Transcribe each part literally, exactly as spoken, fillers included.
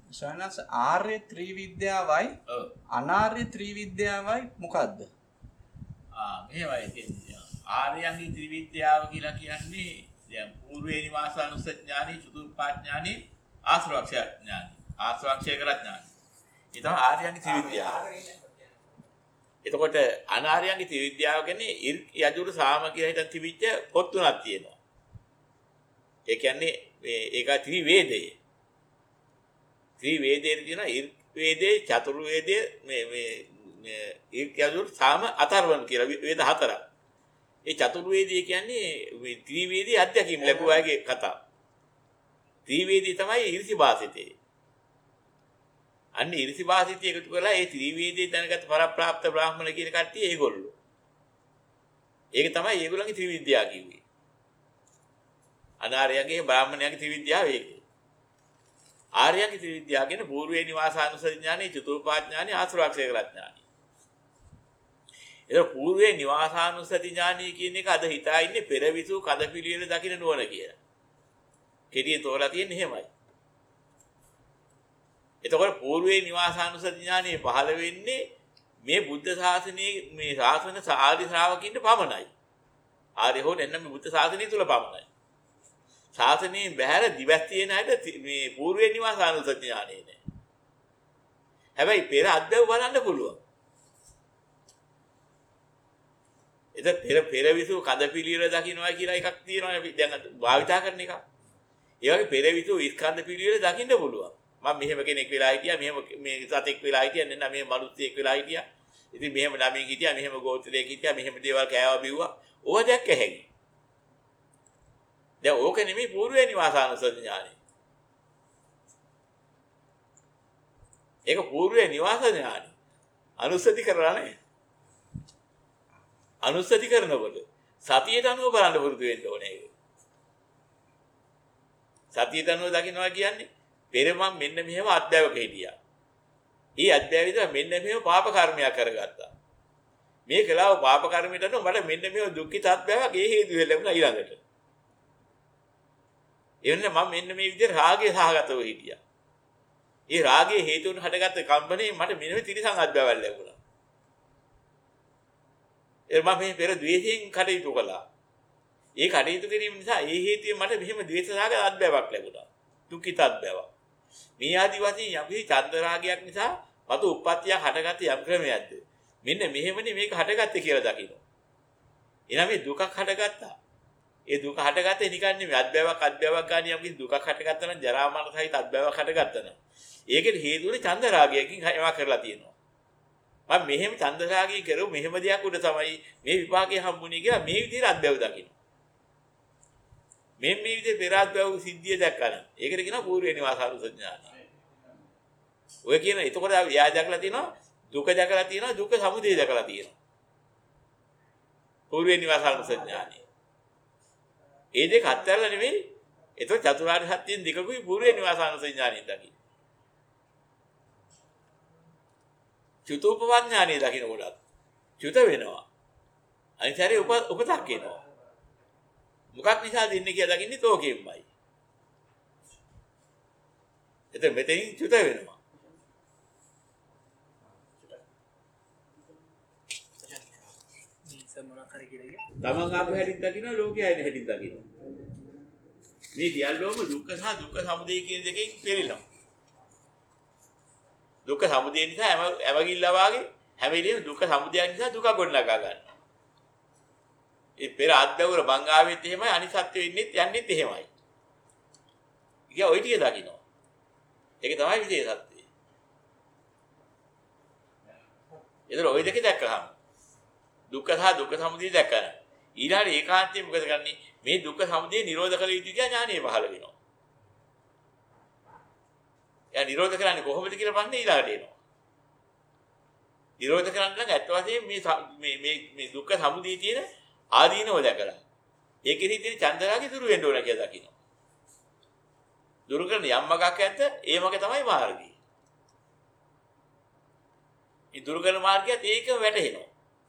සයනස් ආර්ය ත්‍රිවිද්‍යාවයි අනාර්ය ත්‍රිවිද්‍යාවයි මොකද්ද? ආ මේවයි කියන්නේ. ආර්යයන්ගේ ත්‍රිවිද්‍යාව කියලා කියන්නේ දැන් పూర్වේ නිවාසානුස්සති ඥානෙ, චතුප්පාද ඥානෙ, ආශ්‍රවක්ෂය ඥානෙ, ආශ්‍රවක්ෂය කර ඥානෙ. ඒ තමයි ආර්යයන්ගේ ත්‍රිවිද්‍යාව. එතකොට අනාර්යයන්ගේ ත්‍රිවිද්‍යාව කියන්නේ යජුරු සාම කියලා හිතන් තිබිච්ච පොත් තුනක් තියෙනවා. ඒ කියන්නේ මේ ඒක ත්‍රිවේදය. ත්‍රිවේදයේ තියෙන ඉර් වේදේ, චතුරු වේදේ, මේ මේ ඉර් යජුරු සාම අතර්වණ කියලා වේද හතරක්. ඒ චතුරු වේදේ කියන්නේ මේ ත්‍රිවේදී අධ්‍යක්ීම් ලැබුවාගේ කතාව. ත්‍රිවේදී තමයි ඉරිසිභාසිතේ. අන්න ඉරිසිභාසිතේ එකතු කරලා ඒ ත්‍රිවේදී දැනගත් පරප්‍රාප්ත බ්‍රාහ්මණ කියන කට්ටිය ඒගොල්ලෝ. ඒක තමයි ඒගොල්ලන්ගේ ත්‍රිවිද්‍යාව කිව්වේ. අනාර්යයන්ගේ බ්‍රාහ්මණයන්ගේ ත්‍රිවිද්‍යාව ඒක. ආර්යයන්ගේ ත්‍රිවිද්‍යාව කියන්නේ పూర్වේ නිවාසානුස්සති ඥානෙ, චතුප්පාද ඥානෙ, ආශ්‍රවක්ෂය කර ඥානෙ. ඒක పూర్වේ නිවාසානුස්සති ඥානෙ කියන එක අද හිතා ඉන්නේ පෙරවිසු කඳ පිළිවෙල දකින්න නුවණ කියලා. කෙටියෙන් තෝරලා තියෙන්නේ එහෙමයි. එතකොට పూర్වේ නිවාසානුස්සති ඥානෙ පහළ වෙන්නේ මේ බුද්ධ ශාසනයේ මේ ශාසන ආදි ශ්‍රාවකින්ට පමණයි. ආර්ය හෝ නැත්නම් මේ බුද්ධ ශාසනය තුල පමණයි. ශාසනයේ බහැර දිවස් තියෙන අයට මේ పూర్වේ නිවාසානුස්සති ඥානෙ නෑ. හැබැයි පෙර අද්දව බලන්න පුළුවන්. එතන පෙර පෙරවිසු කඳ පිළිවෙල දකින්නවා කියලා එකක් තියෙනවා අපි දැන් භාවිතා කරන එක. ඒ වගේ පෙරවිසු ස්කන්ධ පිළිවෙල දකින්න පුළුවන්. මම මෙහෙම කෙනෙක් වෙලා හිටියා, මෙහෙම මේ සතෙක් වෙලා හිටියා, නැත්නම් මෙහෙම මනුස්සයෙක් වෙලා හිටියා. ඉතින් මෙහෙම ළමින් හිටියා, මෙහෙම ගෝත්‍රයක හිටියා, මෙහෙම දේවල් කෑවා බිව්වා. ඕවා දැක්ක හැකි. දැන් ඕක නෙමෙයි పూర్වේ නිවාසානුස්සති ඥානෙ. ඒක పూర్වේ නිවාස ඥානෙ. අනුස්සති කරලා නැහැ. අනුස්සති කරනකොට සතියට අනුව බලන්න පුරුදු වෙන්න ඕනේ ඒක. සතියට අනුව දකින්නවා කියන්නේ පෙර මම මෙන්න මෙහෙම අධ්‍යාවක හිටියා. ඊ අධ්‍යාවිත මෙන්න මෙහෙම පාප කර්මයක් කරගත්තා. මේ කලාව පාප කර්මයට අනුව මට මෙන්න මෙහෙම දුක්ඛිත අධ්‍යාවක් ඒ හේතු වෙලා ලැබුණා ඊළඟට. එවනේ මම මෙන්න මේ විදිහට රාගය සහගතව හිටියා. ඒ රාගයේ හේතුන් හටගත්ත කම්පණේ මට මෙන්න මේ තිරිසං අධ්‍යාවල් ලැබුණා. ඒ මම මේ පෙර ද්වේෂයෙන් කටයුතු කළා. ඒ කටයුතු කිරීම නිසා ඒ හේතුවෙන් මට මෙහෙම ද්වේෂ සහගත අධ්‍යාවක් ලැබුණා. දුක්ඛිත අධ්‍යාවක්. මේ ආදි වශයෙන් යම්කි චන්ද රාගයක් නිසා මතු උප්පත්තියක් හටගත්ත යම් ක්‍රමයක්ද. මෙන්න මෙහෙමනේ මේක හටගත්තේ කියලා දකින්න. එනනම් මේ දුකක් හටගත්තා. ඒ දුක හටගත්තේ නිකන් නෙමෙයි අධ්‍යාවක් අධ්‍යාවක් ගන්න යම්කි දුකක් හටගත්තා නම් ජරා මරණ සහිත අධ්‍යාවක් හටගත්තා නම් ඒකේ හේතුවනේ චන්ද රාගයකින් ඒවා කරලා තියෙනවා. මම මෙහෙම චන්ද රාගයෙන් කරුව මෙහෙම දෙයක් උඩ තමයි මේ විපාකේ හම්බුනේ කියලා මේ විදිහට අධ්‍යාව දකින්න. මේ මේ විදිහේ පෙර අධ්‍යාව සිද්ධිය දැක්කම ඒකට කියනවා పూర్වේ නිවාසානුස්සති ඥානය. ඔය කියන එතකොට යා දැකලා තියෙනවා දුක දැකලා තියෙනවා දුක සමුදය දැකලා තියෙනවා. పూర్වේ නිවාසානුස්සති ඥානය. ඒ දෙක අත්හැරලා නෙමෙයි එතකොට චතුරාර්ය සත්‍යයෙන් දෙකකුයි పూర్වේ නිවාසානුස්සති ඥානයෙන් දකින්න. චුතෝපපත් ඥානය දකින්න කොටත් චුත වෙනවා. අනිත් හැරේ උප උපතක් එනවා. මොකක් නිසාද ඉන්නේ කියලා දකින්නේ තෝකෙම්මයි. එතෙන් මෙතෙන් චුත වෙනවා. තමන් ආපු හැටින් දකින්න ලෝකයේ ඇයින හැටින් දකින්න. මේ සියල්ලෝම දුක්ඛ සහ දුක්ඛ සමුදය කියන දෙකෙන් පෙළෙනවා. දුක්ඛ සමුදය නිසා හැම හැමගිල්ලා වාගේ හැම වෙලෙම දුක්ඛ සමුදය නිසා දුක ගොඩනගා ගන්නවා. ඒ පෙර අද්දවර බංගාවෙත් එහෙමයි අනිසත්‍ය වෙන්නේ යන්නේත් එහෙමයි. ඉතින් ඔය ටික දකින්න. ඒක තමයි විශේෂත්වය. ඒතර ඔය දෙක දැක්කහම දුක්ඛ සහ දුක්ඛ සමුදය දැක්කම ඊළඟට ඒකාන්තයෙන් මොකද කරන්නේ? මේ දුක්ඛ සමුදය නිරෝධ කළ යුතු කියලා ඥානය පහළ වෙනවා. එයා නිරෝධ කරන්නේ කොහොමද කියලා බලන්නේ ඊළඟට එනවා. නිරෝධ කරන්න නම් ඇත්ත වශයෙන්ම මේ මේ මේ දුක්ඛ සමුදය තියෙන ආදීනව දැකලා ඒකෙදි තියෙන චන්දරාගේ දුරු වෙන්න ඕන කියලා දකිනවා. දුරු කරන යම් මගක් ඇත්ත ඒ මග තමයි මාර්ගය. මේ දුරු කරන මාර්ගයත් ඒකම වැටහෙනවා.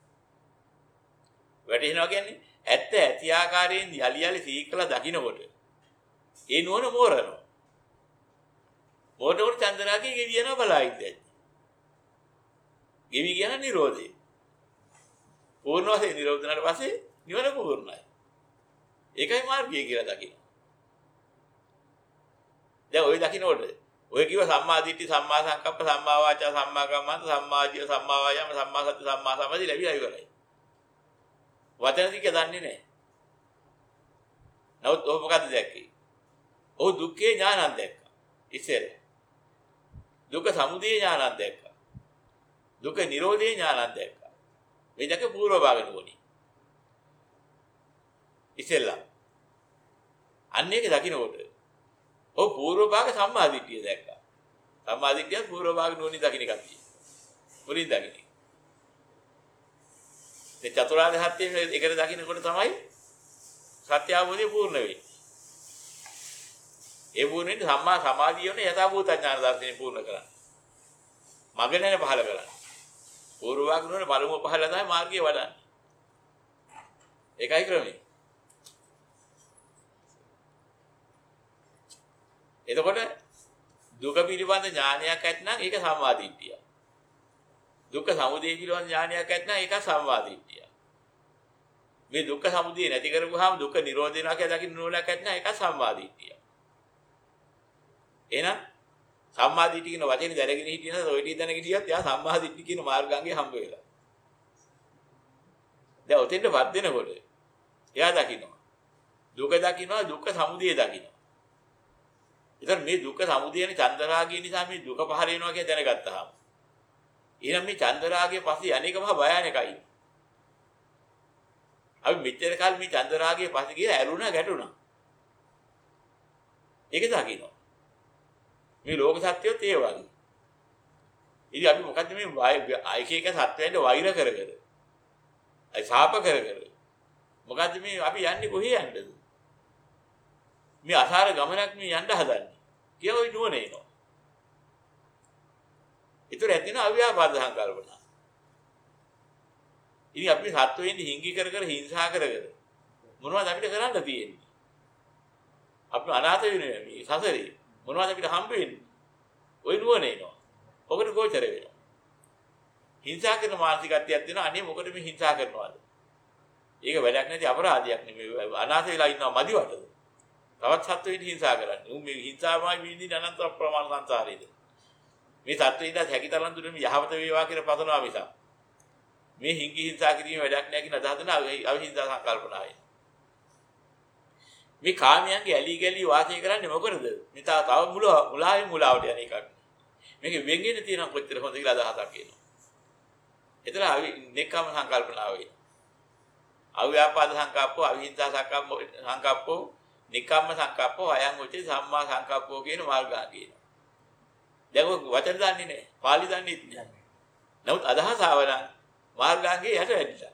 වැටහෙනවා කියන්නේ ඇත්ත ඇති ආකාරයෙන් යලි යලි සීකලා දකින්නකොට ඒ නුවණ මෝරනවා. මොකටද චන්දරාගය ගෙවි යනවා බලා ඉඳලා. ගෙවි කියන නිරෝධය. පූර්ණ වශයෙන් නිරෝධ වුණාට පස්සේ නිවන පූර්ණයි. ඒකයි මාර්ගය කියලා දකින්න. දැන් ඔය දකින්නකොට ඔය කිව්ව සම්මා දිට්ඨි සම්මා සංකප්ප සම්මා වාචා සම්මා කම්මන්ත සම්මා ආජීව සම්මා වායාම සම්මා සති සම්මා සමාධි ලැබිලා ඉවරයි. වචන ටික දන්නේ නැහැ. නමුත් ඔහු මොකද්ද දැක්කේ? ඔහු දුක්ඛේ ඥානං දැක්කා. ඉස්සෙල්ල. දුක්ඛ සමුදය ඥානං දැක්කා. දුක්ඛ නිරෝධේ ඥානං දැක්කා. මේ දෙක පූර්ව භාග නුවණි. ඉස්සෙල්ල. අන්න ඒක දකින්නකොට ඔහු පූර්ව භාග සම්මාදිට්ඨිය දැක්කා. සම්මාදිට්ඨිය පූර්ව භාග නුවණි දකින්න එකක් තියෙනවා. මුලින් දකින්න. මේ චතුරාර්ය සත්‍යයේ එකට දකින්නකොට තමයි සත්‍ය අවබෝධය පූර්ණ වෙන්නේ. ඒ පූර්ණ වෙන්නේ සම්මා සමාධිය වෙන යථාභූත ඥාන දර්ශනය පූර්ණ කරන්නේ. මග නැන පහල කරන්නේ. පූර්ව භාග නුවණ පළමුව පහල තමයි මාර්ගය වඩන්නේ. ඒකයි ක්‍රමය. එතකොට දුක පිළිබඳ ඥානයක් ඇත්නම් ඒක සම්මාදිට්ඨිය. දුක්ඛ සමුදය පිළිබඳ ඥානයක් ඇත්නම් ඒක සම්මාදිට්ඨිය. මේ දුක්ඛ සමුදය නැති කරගුවාම දුක්ඛ නිරෝධ වෙනවා කියලා දකින්න නෝලක් ඇත්නම් ඒක සම්මාදිට්ඨිය. එහෙනම් සම්මාදිට්ඨිය කියන වචනේ දැනගෙන හිටියනද ඔය ටික දැනගෙන හිටියත් යා සම්මාදිට්ඨිය කියන මාර්ගාංගය හම්බ වෙලා. දැන් ඔතෙන්ටපත් වෙනකොට එයා දකින්නවා. දුක දකින්නවා දුක්ඛ සමුදය දකින්නවා. ඉතින් මේ දුක්ඛ සමුදයනේ චන්දරාගය නිසා මේ දුක පහල වෙනවා කියලා දැනගත්තාම එහෙනම් මේ චන්දරාගයේ පස්සේ අනේකම භයානකයි. අපි මෙච්චර කාල මේ චන්දරාගයේ පස්සේ ගිහලා ඇරුණා ගැටුණා. ඒක දකින්නවා. මේ ලෝක සත්‍යයත් ඒ වගේ. ඉතින් අපි මොකද්ද මේ එක එක සත්‍යයන්ට වෛර කර කර. අයි ශාප කර කර. මොකද්ද මේ අපි යන්නේ කොහේ යන්නද? මේ අසාර ගමනක් මේ යන්න හදන්නේ. කියලා ওই නුවණ එනවා. ඒතර ඇතින අව්‍යාපාද සංකල්පන. ඉතින් අපි සත්වෙන්නේ හිංගි කර කර හිංසා කර කර මොනවද අපිට කරන්න තියෙන්නේ? අපි අනාථ වෙන්නේ මේ සසරේ. මොනවද අපිට හම්බ වෙන්නේ? ওই නුවණ එනවා. ඔකට ගෝචර වෙනවා. හිංසා කරන මානසිකත්වයක් දෙනවා. අනේ මොකද මේ හිංසා කරනවද? ඒක වැඩක් නැති අපරාධයක් නෙමෙයි. අනාථ වෙලා ඉන්නවා මදිවටද? තවත් සත්වෙන්නේ හිංසා කරන්නේ. උන් මේ හිංසාවයි විඳින අනන්ත ප්‍රමාණ සංසාරේද. මේ සත්වෙයින්ද හැකිතරම් දුර මේ යහවත වේවා කියලා පතනවා මිසක් මේ හිංගි හිංසා කිරීම වැඩක් නැහැ කියන අදහස නා අවිහිංසා සංකල්පනාවයි. මේ කාමයන්ගේ ඇලි ගලි වාසය කරන්නේ මොකටද? මේ තා තව මුල මුලාවේ මුලාවට යන එකක්. මේක වෙන්ගෙන තියෙන කොච්චර හොඳ කියලා අදහසක් එනවා. එතන අවි නෙක්ඛම් සංකල්පනාව වෙනවා. අව්‍යාපාද සංකප්පෝ අවිහිංසා සංකප්පෝ සංකප්පෝ නිකම්ම සංකප්පෝ අයං උචේ සම්මා සංකප්පෝ කියන මාර්ගාංගය. දැන් ඔය වචන දන්නේ නැහැ. පාලි දන්නේ නැහැ. නමුත් අදහස ආවනම් මාර්ගාංගයේ යට වැඩිලා.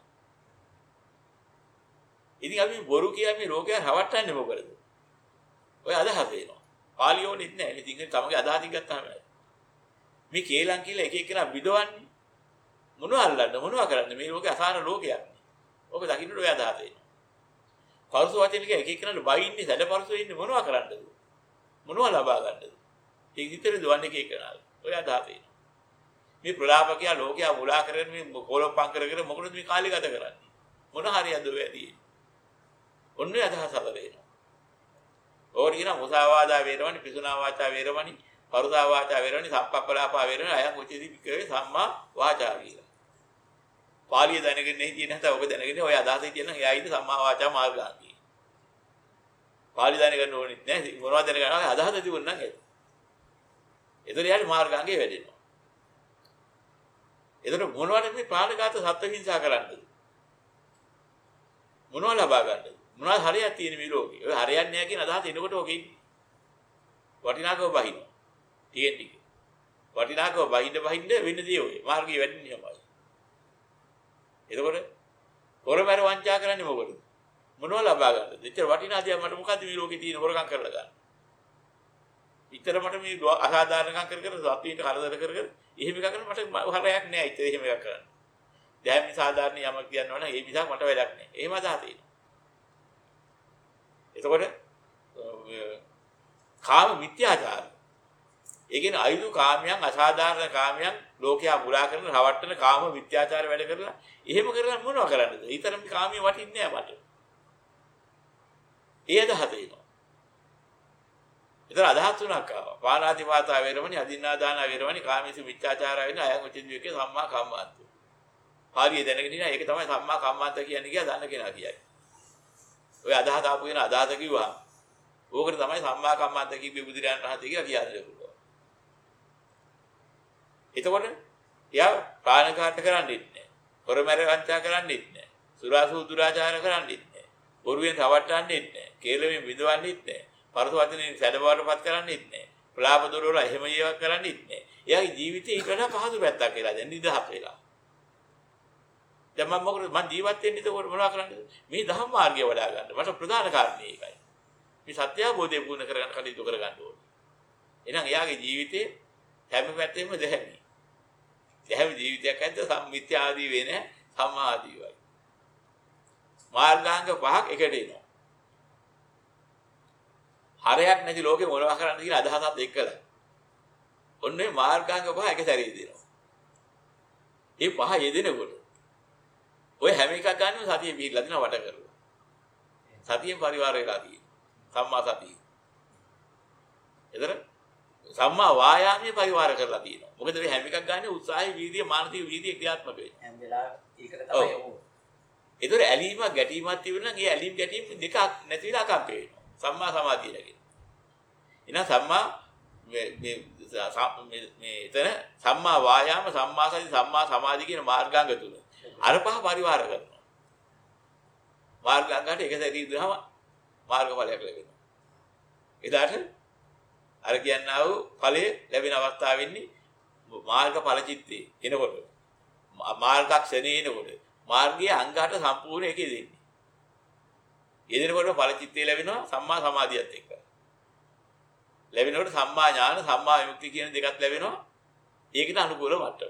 ඉතින් අපි බොරු කියලා මේ රෝගය රවට්ටන්නේ මොකද? ඔය අදහස එනවා. පාලි ඕනෙත් නැහැ. මේ සිංහල තමගේ අදහසින් ගත්තාම මේ කේලම් කියලා එක එකනා බිදවන්නේ මොනවා අල්ලන්න මොනවා කරන්න මේ රෝගේ අසාර රෝගයක්. ඔබ දකින්නට ඔය අදහස එනවා. පරුස වචන එක එක එකනට බයින්නේ සැඩපරුස වෙන්නේ මොනවා කරන්නද? මොනවා ලබා ගන්නද? ඒක විතරේ දවන්නේ එක එකනා. ඔය අදහස එනවා. මේ ප්‍රලාපකයා ලෝකයා මුලා කරගෙන මේ කොලොප්පම් කර කර මොකටද මේ කාලය ගත කරන්නේ? මොන හරියද ඔය ඇදී? ඔන්නේ අදහස හදලා ඕක කියන මුසාවාදා වේරමණි පිසුනා වාචා වේරමණි පරුසා වාචා වේරමණි සම්පප්පලාපා වේරමණි අයං උච්චති වික්‍රේ සම්මා වාචා කියලා. පාලිය දැනගෙන හිටියේ නැත්නම් ඔක දැනගෙන ඔය අදහසේ තියෙන එයා ඉන්නේ සම්මා වාචා මාර්ගාංගී. පාලිය දැනගන්න ඕනෙත් නැහැ මොනවද දැනගන්නවා අදහස තිබුණ නම් ඒක. ඒතර යාට මාර්ගාංගේ වැඩෙනවා. ඒතර මොනවද මේ ප්‍රාණඝාත සත්ත්ව හිංසා කරන්නද? මොනව ලබා ගන්නද? මොනවද හරියක් තියෙන මේ ලෝකේ? ඔය හරියන්නේ නැහැ කියන අදහස එනකොට ඔක ඉන්නේ. වටිනාකම බහින්න. තියෙන ටික. වටිනාකම බහින්න බහින්න වෙන්න දේ ඔය. මාර්ගය වැඩින්නේ හැමයි. එතකොට හොරමර වංචා කරන්නේ මොකද? මොනව ලබා ගන්නද? එච්චර වටිනා දේ මට මොකද්ද මේ ලෝකේ තියෙන හොරකම් කරලා ගන්න? ඉතර මට මේ අසාධාරණකම් කර කර සත්‍යයට කරදර කර කර එහෙම එකක් කරන මට හරයක් නෑ. ඉතින් එහෙම එකක් කරන්න. දැන් මේ සාධාරණ යමක් කියනවා නම් ඒ නිසා මට වැඩක් නෑ. එහෙම අදහස තියෙනවා. එතකොට කාම මිත්‍යාචාර ඒ කියන්නේ අයිතු කාමයන් අසාධාරණ කාමයන් ලෝකයා මුලා කරන රවට්ටන කාම විත්‍යාචාර වැඩ කරලා එහෙම කරලා මොනව කරන්නද? ඊතරම් කාමිය වටින්නේ නැහැ මට. ඒ අදහස එනවා. ඒතර අදහස් තුනක් ආවා. පාණාතිපාතා වේරමණී, අදින්නා දාන වේරමණී, කාමීසු මිච්ඡාචාර වෙන අයං උචිත විකේ සම්මා කම්මන්ත. හරිය දැනගෙන ඉන්නා ඒක තමයි සම්මා කම්මන්ත කියන්නේ කියලා දන්න කෙනා කියයි. ඔය අදහස ආපු වෙන අදහස කිව්වා. ඕකට තමයි සම්මා කම්මන්ත කිව්වේ බුදුරජාණන් වහන්සේ කියලා කියන්නේ පුළුවන්. එතකොට එයා ප්‍රාණඝාත කරන්නේ නැහැ. හොරමැර වංචා කරන්නේ නැහැ. සුරාසු දුරාචාර කරන්නේ නැහැ. බොරුවෙන් රවට්ටන්නේ නැහැ. කේලමෙන් විඳවන්නේ නැහැ. පරස වචනෙන් සැඩබවටපත් කරන්නේ නැහැ. ප්‍රලාප දොරවල එහෙම ඒවා කරන්නේ නැහැ. එයාගේ ජීවිතේ ඊට වඩා පහසු පැත්තක් කියලා දැන් නිදහස් වෙලා. දැන් මම මොකද මම ජීවත් වෙන්නේ එතකොට මොනවා කරන්නද? මේ ධම්ම මාර්ගය වඩා ගන්න. මට ප්‍රධාන කාරණේ ඒකයි. මේ සත්‍ය අවබෝධය පුහුණු කරගන්න කටයුතු කරගන්න ඕනේ. එහෙනම් එයාගේ ජීවිතේ හැම පැත්තෙම දෙහැමි. දෙහැමි ජීවිතයක් ඇද්ද සම්මිත්‍යා ආදී වෙන්නේ සම්මා ආදී වයි. මාර්ගාංග පහක් එකට එනවා. හරයක් නැති ලෝකේ මොනවා කරන්නද කියලා අදහසත් එක්කලා. ඔන්නේ මාර්ගාංග පහ එක සැරේ දෙනවා. මේ පහ යෙදෙනකොට ඔය හැම එකක් ගන්නව සතිය පිළිලා දින වට කරලා. සතියෙන් පරිවාර වෙලා තියෙනවා. සම්මා සතිය. එතන සම්මා වායාමයේ පරිවාර කරලා තියෙනවා. මොකද මේ හැම එකක් ගන්න උත්සාහය, වීර්යය, මානසික වීර්යය ක්‍රියාත්මක වෙනවා. හැම වෙලාවෙම ඒකට තමයි යොමු. ඒතර ඇලීමක් ගැටීමක් තිබුණා නම් ඒ ඇලීම් ගැටීම් දෙකක් නැති වෙලා අකම්ප වෙනවා. සම්මා සමාධිය ලැබෙනවා. එහෙනම් සම්මා මේ මේ මේ එතන සම්මා වායාම, සම්මා සති, සම්මා සමාධි කියන මාර්ගාංග තුන. අර පහ පරිවාර කරනවා. මාර්ගාංගකට එක සැරේ ඉදහම මාර්ගඵලයක් ලැබෙනවා. එදාට අර කියන්නා වූ ඵලයේ ලැබෙන අවස්ථාව වෙන්නේ මාර්ගඵල චිත්තේ එනකොට. මාර්ගක්ෂණේ එනකොට මාර්ගයේ අංගහට සම්පූර්ණ එකේ දෙන්නේ. යෙදෙනකොට ඵල චිත්තේ ලැබෙනවා සම්මා සමාධියත් එක්ක. ලැබෙනකොට සම්මා ඥාන, සම්මා විමුක්තිය කියන දෙකක් ලැබෙනවා. ඒකට අනුකූල මට්ටම.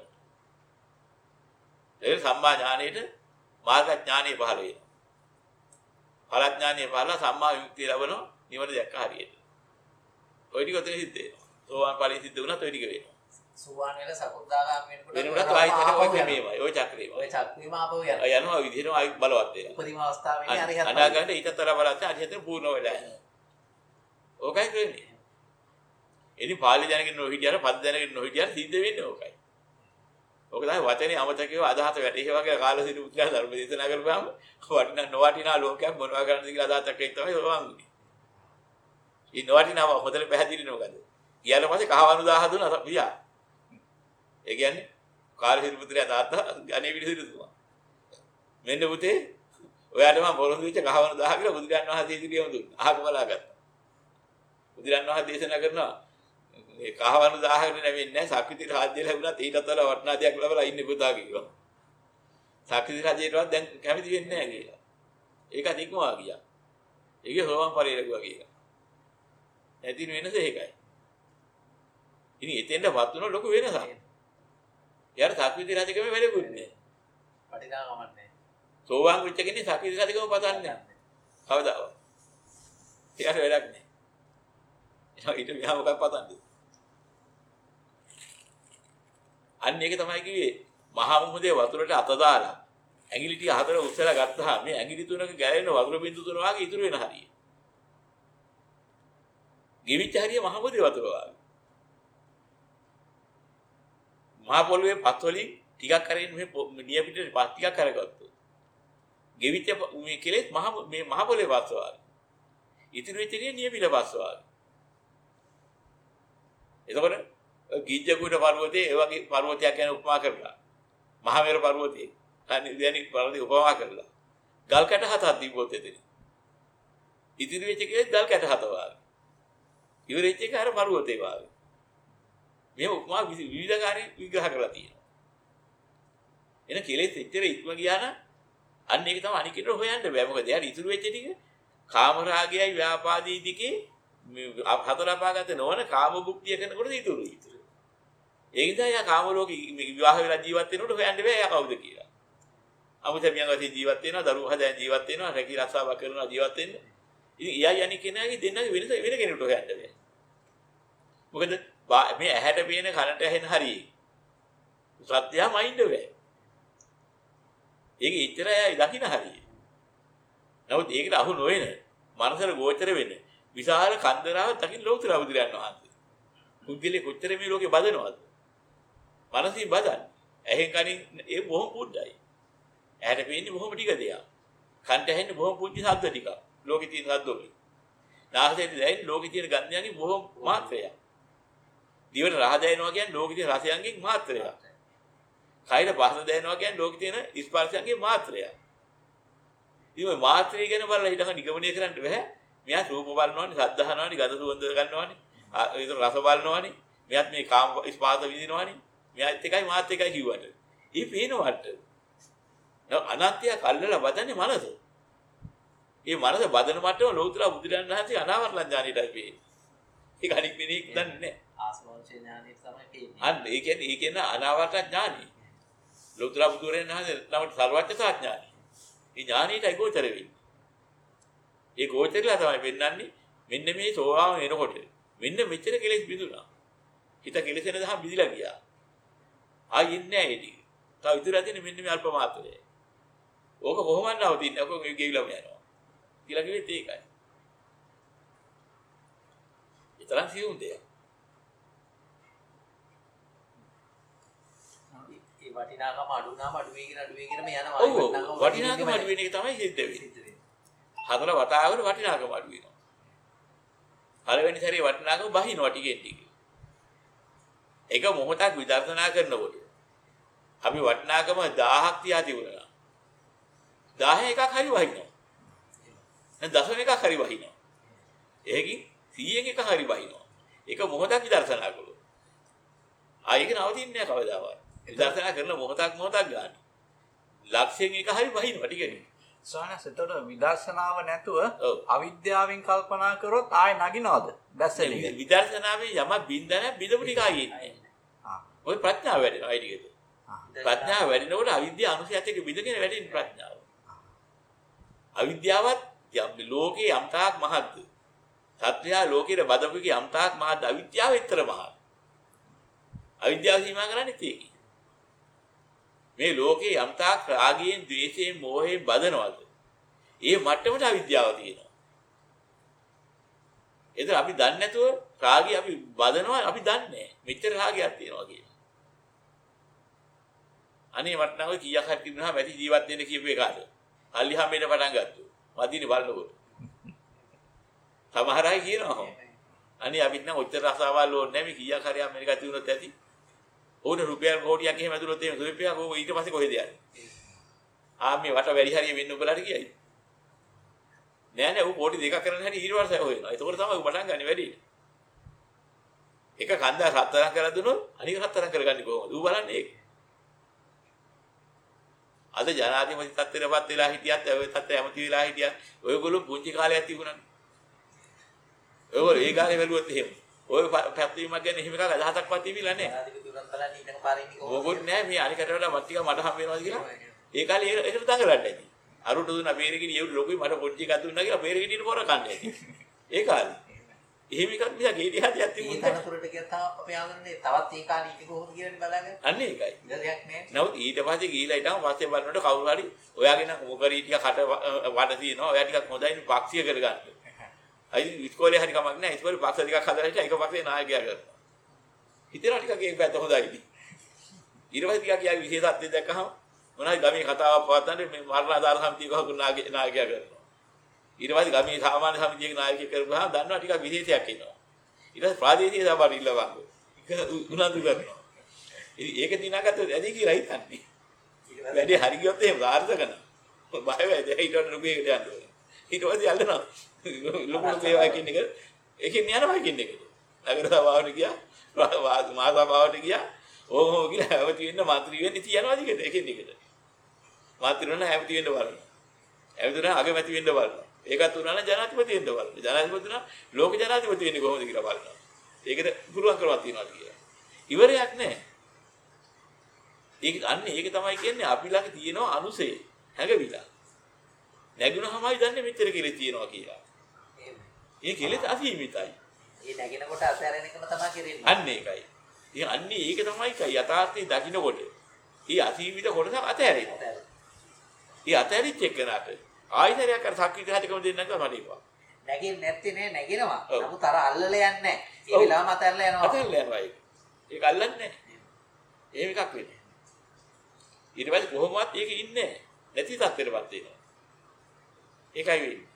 ඒ සම්මා ඥානෙට මාර්ග ඥානෙ පහළ වෙනවා. ඵල ඥානෙ පහළ සම්මා විමුක්තිය ලැබෙනවා. නිවන දැක්ක හරියට. ඔය ටික ඔතන සිද්ධ වෙනවා. සෝවාන් ඵලෙ සිද්ධ වුණාත් ඔය ටික වෙනවා. සෝවාන් වෙලා සකුද්දාගාම වෙනකොට වෙනකොට ආයි තන ඔය මේමයි. ඔය චක්‍රේම. ඔය චක්‍රේම ආපහු යනවා. යනවා විදිහට ආයි බලවත් වෙනවා. උපරිම අවස්ථාවේ අරිහත් අනාගත ඊටතර බලත් අරිහත් පූර්ණ වෙලා යනවා. ඕකයි කියන්නේ. ඉතින් පාලි දැනගෙන නොහිටියට පද දැනගෙන නොහිටියට සිද්ධ වෙන්නේ ඕකයි. ඕක තමයි වචනේ අමතකව අදහස වැටේ වගේ කාලසිරි පුත්‍රයා ධර්ම දේශනා කරපුවාම වටිනා නොවටිනා ලෝකයක් මොනවා කරන්නද කියලා අදහසක් එක්ක තමයි සෝවාන් වුනේ. ඊ නොවටිනාව හොදට පැහැදිලි නෝකද? ඊට පස්සේ කහවණු දාහ දුන්නා පියා. ඒ කියන්නේ කාලසිරි පුත්‍රයා තාත්තා අනේ විදිහට මෙන්න පුතේ ඔයාට මම පොරොන්දු වෙච්ච කහවණු දාහ කියලා බුදුරජාණන් වහන්සේ ඉදිරියම දුන්නා. අහක බලාගත්තා. බුදුරජාණන් වහන්සේ දේශනා කරනවා මේ කහවණු දාහකට නෙවෙන්නේ නැහැ සක්විති රාජ්‍ය ලැබුණත් ඊටත් වඩා වටිනා දෙයක් ලැබලා ඉන්නේ පුතා කිව්වා. සක්විති රාජ්‍යයටවත් දැන් කැමති වෙන්නේ නැහැ කියලා. ඒකත් ඉක්මවා ගියා. ඒකේ හොරවන් පරිලකුවා කියලා. ඇතින් වෙනස ඒකයි. ඉතින් එතෙන්ට වත් වුණා ලොකු වෙනසක්. යාර සක්විති රාජකම වැඩකුත් නැහැ. වටිනාකමක් නැහැ. සෝවාන් වෙච්ච කෙනේ සක්විති රාජකම පතන්නේ නැහැ. කවදාවත්. යාර වැඩක් නැහැ. ඊට මෙහා මොකක් පතන්නේ? අන්න ඒක තමයි කිව්වේ මහා මුහුදේ වතුරට අත දාලා ඇඟිලි ටික හතර උස්සලා ගත්තාම මේ ඇඟිලි තුනක ගැලෙන වතුර බින්දු තුන වගේ ඉතුරු වෙන හරිය. ගෙවිච්ච හරිය මහා මුහුදේ වතුර වගේ. මහා පොළවේ පස් වලින් ටිකක් කරගෙන මේ නිය පිටේ පස් ටිකක් අරගත්තොත්. ගෙවිච්ච මේ කෙලෙස් මහා මේ මහා පොළවේ පස් වගේ. ඉතුරු වෙච්ච නිය පිට පස් වගේ. එතකොට ගිජ්ජකුඩ පර්වතයේ ඒ වගේ පර්වතයක් ගැන උපමා කරලා මහමෙර පර්වතයේ අනිදැනි පර්වතය උපමා කරලා ගල් කැට හතක් තිබ්බොත් එතන ඉතිරි වෙච්ච එකේ ගල් කැට හත වාගේ ඉවර වෙච්ච එක අර පර්වතේ වාගේ මේ උපමා විවිධකාරී විග්‍රහ කරලා තියෙනවා එන කෙලෙස් එච්චර ඉක්ම ගියා නම් අන්න ඒක තමයි අනිකිට හොයන්න බෑ මොකද යාර ඉතුරු වෙච්ච ටික කාම රාගයයි ව්‍යාපාදී දිකේ හතර අපාගත නොවන කාම භුක්තිය කරනකොට ඉතුරුයි. ඒ නිසා යා කාම ලෝකේ විවාහ වෙලා ජීවත් වෙනකොට හොයන්න බෑ යා කවුද කියලා. අමුතමියන් වශයෙන් ජීවත් වෙනවා, දරුවෝ හදා ජීවත් වෙනවා, රැකී රක්ෂාවක් කරනවා ජීවත් වෙන්න. ඉතින් එයා යන්නේ කෙනාගේ දෙන්නගේ වෙනස වෙන කෙනෙකුට හොයන්න බෑ. මොකද මේ ඇහැට පේන කනට ඇහෙන හරියි. සත්‍යය මයින්ඩ් වේ. ඒක ඉතරයි දකින්න හරියි. නමුත් ඒකට අහු නොවන මනසට ගෝචර වෙන්නේ විශාල කන්දරාව දකින්න ලෝතර අවුදිරයන් වහන්සේ. බුද්ධිලේ කොච්චර මේ ලෝකේ බදනවද? මනසින් බදන්නේ. ඇහෙන් කනින් ඒ බොහොම පුඩ්ඩයි. ඇහැට පේන්නේ බොහොම ටික දෙයක්. කන්ට ඇහෙන්නේ බොහොම පුංචි ශබ්ද ටිකක්. ලෝකේ තියෙන ශබ්ද වලින්. නාසයෙන් දැනෙන්නේ ලෝකේ තියෙන ගන්ධයන්ගෙන් බොහොම මාත්‍රයක්. දිවට රහ දැනෙනවා කියන්නේ ලෝකේ තියෙන රසයන්ගෙන් මාත්‍රයක්. කයර පහස දැනෙනවා කියන්නේ ලෝකේ තියෙන ස්පර්ශයන්ගෙන් මාත්‍රයක්. ඉතින් මාත්‍රය ගැන බලලා හිතන නිගමනය කරන්න බෑ. මෙයා රූප බලනවානේ, ශබ්ද අහනවානේ, ගඳ සුවඳ ගන්නවානේ, ඒක රස බලනවානේ. මෙයාත් මේ කාම ස්පාද විඳිනවානේ. මෙයාත් එකයි මාත් එකයි කිව්වට. ඊ පේනවට. අනත්ය කල්ලලා බදන්නේ මනස. මේ මනස බදන මට්ටම ලෞතර බුදුරජාණන් වහන්සේ අනාවරණ ඥානෙටයි පේන්නේ. ඒක අනික් වෙන්නේ දන්නේ නැහැ. ආස්වාදයේ ඥානෙ තමයි පේන්නේ. අන්න ඒ කියන්නේ ඒ කියන්නේ අනාවරණ ඥානෙ. ලෞතර බුදුරජාණන් වහන්සේ නමට සර්වඥතා ඥානෙ. ඒ ඥානෙටයි ගෝචර වෙන්නේ. ඒ ගෝචරලා තමයි පෙන්වන්නේ මෙන්න මේ සෝවාන් වෙනකොට මෙන්න මෙච්චර කෙලෙස් බිඳුණා. හිත කෙලෙසෙන දහම් බිඳිලා ගියා. ආයෙ ඉන්නේ නැහැ ඒක. තව ඉතුරු ඇතිනේ මෙන්න මේ අල්ප මාත්‍රය. ඕක කොහොමද නවතින්නේ? ඔක ගෙවිලම යනවා. කියලා කිව්වෙත් ඒකයි. ඊතරම් සියුම් දෙයක්. ඒ වටිනාකම අඩු වුණාම අඩු වෙගෙන අඩු වෙගෙන යනවා. ඔව් වටිනාකම අඩු වෙන එක තමයි සිද්ධ වෙන්නේ. හතර වතාවකට වටිනාකම අඩු වෙනවා. පළවෙනි සැරේ වටිනාකම බහිනවා ටිකෙන් ටික. එක මොහොතක් විදර්ශනා කරනකොට අපි වටිනාකම දහයක් තියා තිබුණා. දහ එකක් හරි වහිනවා. දැන් දශම එකක් හරි වහිනවා. ඒකකින් සීයෙන් එක හරි වහිනවා. එක මොහොතක් විදර්ශනා කළොත්. ආයෙක නවතින්නේ නැහැ කවදාවත්. විදර්ශනා කරන මොහොතක් මොහොතක් ගන්න. ලක්ෂයෙන් එක හරි වහිනවා ටිකනේ. සෝනස් එතකොට විදර්ශනාව නැතුව අවිද්‍යාවෙන් කල්පනා කරොත් ආයෙ නගිනවද? දැස්සෙන්නේ. විදර්ශනාවේ යම බින්දන බිඳපු ටික ආයෙ ඉන්නේ. ආ. ඔය ප්‍රඥාව වැඩෙනවා ඒ ටිකද. ප්‍රඥාව වැඩිනකොට අවිද්‍යාව අනුසයත් එක්ක බිඳගෙන වැඩෙන ප්‍රඥාව. අවිද්‍යාවත් යම් ලෝකේ යම්තාක් මහත්ද. සත්‍යය ලෝකේ බදපුගේ යම්තාක් මහත් අවිද්‍යාව විතර මහත්. අවිද්‍යාව සීමා කරන්නේ ඒකයි. මේ ලෝකේ යම්තාක් රාගයෙන්, ද්වේෂයෙන්, මෝහයෙන් බදනවද? ඒ මට්ටමට අවිද්‍යාව තියෙනවා. ඒතර අපි දන්නේ නැතුව රාගය අපි බදනවා අපි දන්නේ නැහැ. මෙච්චර රාගයක් තියෙනවා කියලා. අනේ මට නම් ඔය කීයක් හරි තිබුණා වැඩි ජීවත් වෙන්න කියපු එකාට. අල්ලි හැමෙන්න පටන් ගත්තා. වදිනේ බලනකොට. සමහර අය කියනවා. අනේ අපිට නම් ඔච්චර රසාවල් ඕනේ නැහැ මේ කීයක් හරි අමෙරිකා තිබුණොත් ඇති. ඕන රුපියල් කෝටියක් එහෙම ඇතුළත් එහෙම රුපියල් ඕක ඊට පස්සේ කොහෙද යන්නේ? ආ මේ වට වැඩි හරිය වෙන්න උඹලාට කියයි. නෑ නෑ ඌ කෝටි දෙකක් කරන්න හැටි ඊට වර්ෂය හොයනවා. ඒතකොට තමයි ඌ පටන් ගන්න වැඩි. එක කන්දා හතරක් කරලා දුනොත් අනික හතරක් කරගන්නේ කොහොමද? ඌ බලන්නේ ඒක. අද ජනාධිපති තත්ත්වයටපත් වෙලා හිටියත් ඔය තත්ත්වය ඇමති වෙලා හිටියත් ඔයගොල්ලෝ පුංචි කාලයක් තිබුණානේ. ඔයගොල්ලෝ ඒ කාලේ වැළුවොත් එහෙම. ඔය පැත්තීමක් ගැන එහෙම එකක් අදහසක්වත් තිබිලා නැහැ. ඕගොල්ලෝ නෑ මේ අනිකට වඩා මත් ටික මට හම් වෙනවාද කියලා. ඒ කාලේ ඒකට දඟලන්නේ නැති. අරුට දුන්න බේරෙකින් යෙවුඩ ලොකුයි මට පොඩි එකක් දුන්නා කියලා බේරෙකින් පොර කන්නේ ඇති. ඒ කාලේ. එහෙම එකක් මිස ගේටි හදියක් තිබුණා. ඒ තනතුරට ගියා තාම අපි ආවන්නේ තවත් ඒ කාලේ ඉති කොහොමද කියන්නේ බලාගෙන. අන්න ඒකයි. ඉඳයක් නෑ. නමුත් ඊට පස්සේ ගිහිලා හිටම පස්සේ බලනකොට කවුරු හරි ඔයාගේ නම් මොකරි ටික කට වඩ තියෙනවා. ඔයා ටිකක් හොඳයි පක්ෂිය කරගන්න. අයි ඉස්කෝලේ හරි කමක් නෑ. ඉස්කෝලේ පක්ෂ ටිකක් හදලා හිටියා. ඒක පස්සේ නායකයා කරනවා. හිතේලා ටිකක් ඒක පැත්ත හොඳයි. ඊට පස්සේ ටිකක් යාගේ විශේෂත්වය දැක්කහම මොනවායි ගමේ කතාවක් පවත්වන්නේ මේ මරණාධාර සමිතිය කවුරු නායකයා කරනවා. ඊට පස්සේ ගමේ සාමාන්‍ය සමිතියේ නායකයෙක් කරපුවාම දන්නවා ටිකක් විශේෂයක් එනවා. ඊට පස්සේ ප්‍රාදේශීය සභාවට ඉල්ලවන්න. ඒක උනන්දු කරනවා. ඉතින් ඒක දිනාගත්තොත් ඇති කියලා හිතන්නේ. වැඩි හරි ගියොත් එහෙම සාර්ථක නැහැ. බය වෙයි ඊට ලොකු එකට යන්න ඕනේ. ඊට පස්සේ යල්ලනවා. ලොකු ලොකු ඒවා කියන එක ඒකෙන් යනවා කියන එක. නගර සභාවට ගියා. මහා සභාවට ගියා. ඕම කියලා හැවති වෙන්න මන්ත්‍රී වෙන්න ඉතින් යනවා දිගට ඒකෙන් දිගට. මන්ත්‍රී වෙන්න හැවති වෙන්න බලනවා. හැවති වෙන්න අගමැති වෙන්න බලනවා. ඒකත් උනා නම් ජනාධිපති වෙන්න බලනවා. ජනාධිපති උනා ලෝක ජනාධිපති වෙන්නේ කොහොමද කියලා බලනවා. ඒකට පුළුවන් කරවක් තියනවා කියලා. ඉවරයක් නැහැ. ඒක අන්නේ ඒක තමයි කියන්නේ අපි ළඟ තියෙනවා අනුසය හැඟවිලා. නැගුණාමයි දන්නේ මෙච්චර කෙලෙස් තියෙනවා කියලා. ඒ කෙලෙස් අසීමිතයි. ඒ නැගිනකොට අතහැරෙන එකම තමයි කරන්නේ. අන්න ඒකයි. ඉතින් අන්න ඒක තමයි කයි යථාර්ථයේ දකින්නකොට. ඊ අසීමිත කොටස අතහැරෙනවා. ඊ අතහැරිච්ච එකනට ආයිතරයක් අර සක්විති හදකම දෙන්න නැතුව මඩේපා. නැගින් නැත්තේ නේ නැගිනවා. නමුත් අර අල්ලලා යන්නේ නැහැ. ඒ වෙලාවම අතහැරලා යනවා. අතහැරලා යනවා ඒක. ඒක අල්ලන්නේ නැහැ. එහෙම එකක් වෙන්නේ. ඊට පස්සේ කොහොමවත් ඒක ඉන්නේ නැහැ. නැති තත්ත්වෙටපත් වෙනවා. ඒකයි වෙන්නේ.